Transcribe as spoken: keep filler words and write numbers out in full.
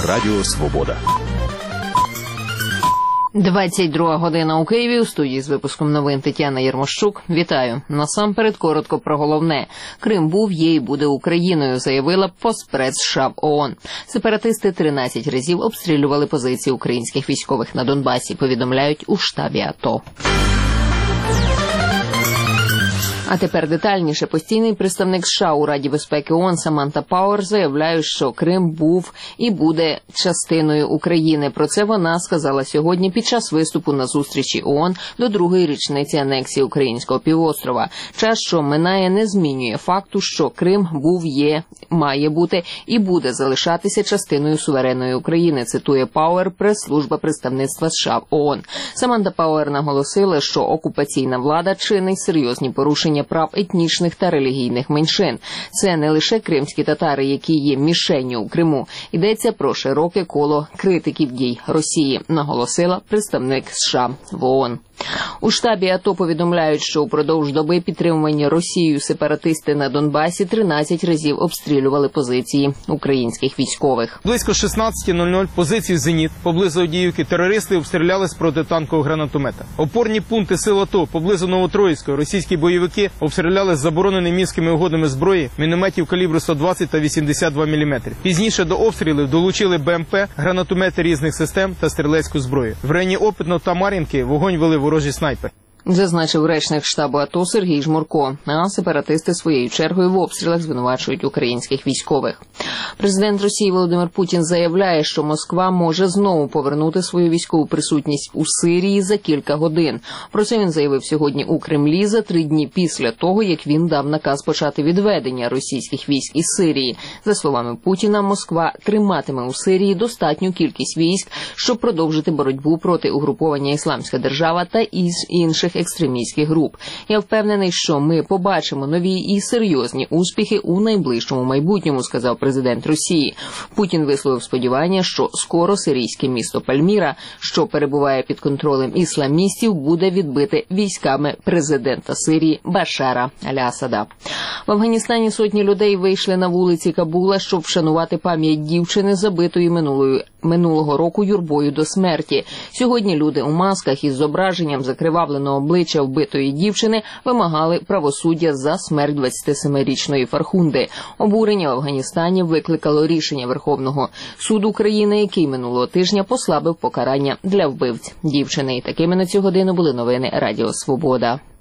Радіо Свобода. двадцять друга година у Києві. У студії з випуском новин Тетяна Єрмощук. Вітаю. Насамперед коротко про головне. Крим був, є і буде Україною, заявила постпред США в ООН. Сепаратисти тринадцять разів обстрілювали позиції українських військових на Донбасі, повідомляють у штабі АТО. А тепер детальніше. Постійний представник США у Раді безпеки ООН Саманта Пауер заявляє, що Крим був і буде частиною України. Про це вона сказала сьогодні під час виступу на зустрічі ООН до другої річниці анексії українського півострова. Час, що минає, не змінює факту, що Крим був, є, має бути і буде залишатися частиною суверенної України, цитує Пауер, прес-служба представництва США в ООН. Саманта Пауер наголосила, що окупаційна влада чинить серйозні порушення прав етнічних та релігійних меншин. Це не лише кримські татари, які є мішенню у Криму. Йдеться про широке коло критиків дій Росії, наголосила представник США в ООН. У штабі АТО повідомляють, що упродовж доби підтримувані Росією сепаратисти на Донбасі тринадцять разів обстрілювали позиції українських військових. Близько шістнадцята нуль нуль позиції «Зеніт» поблизу Авдіївки терористи обстріляли з протитанкового гранатомета. Опорні пункти сил АТО поблизу Новотроїцького російські бойовики обстріляли з забороненими мінськими угодами зброї мінометів калібру сто двадцять та вісімдесят два міліметри. Пізніше до обстрілів долучили БМП, гранатомети різних систем та стрілецьку зброю. В районі Опитного та Мар'їнки вогонь вели ворожі снайпери. Зазначив речник штабу АТО Сергій Жмурко, а сепаратисти своєю чергою в обстрілах звинувачують українських військових. Президент Росії Володимир Путін заявляє, що Москва може знову повернути свою військову присутність у Сирії за кілька годин. Про це він заявив сьогодні у Кремлі за три дні після того, як він дав наказ почати відведення російських військ із Сирії. За словами Путіна, Москва триматиме у Сирії достатню кількість військ, щоб продовжити боротьбу проти угруповання «Ісламська держава» та із інших екстремістських груп. Я впевнений, що ми побачимо нові і серйозні успіхи у найближчому майбутньому, сказав президент Росії. Путін висловив сподівання, що скоро сирійське місто Пальміра, що перебуває під контролем ісламістів, буде відбите військами президента Сирії Башара аль-Асада. В Афганістані сотні людей вийшли на вулиці Кабула, щоб вшанувати пам'ять дівчини, забитої минулою минулого року юрбою до смерті. Сьогодні люди у масках із зображенням закривавленого обличчя вбитої дівчини вимагали правосуддя за смерть двадцятисемирічної Фархунди. Обурення в Афганістані викликало рішення Верховного суду країни, який минулого тижня послабив покарання для вбивць дівчини. І такими на цю годину були новини Радіо Свобода.